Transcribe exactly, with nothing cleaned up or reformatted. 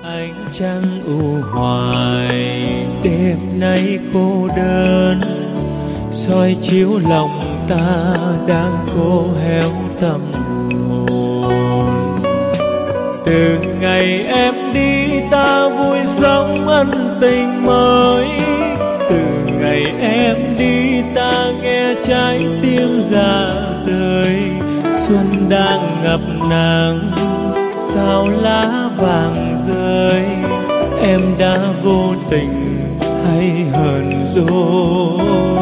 Ánh trăng u hoài đêm nay cô đơn, soi chiếu lòng ta đang khô héo tâm hồn. Từ ngày em đi ta vui sống ân tình mới, từ ngày em đi ta nghe trái tim ra đời. Xuân đang ngập nắng sao lá vàng rơi, em đã vô tình hay hờn dỗi.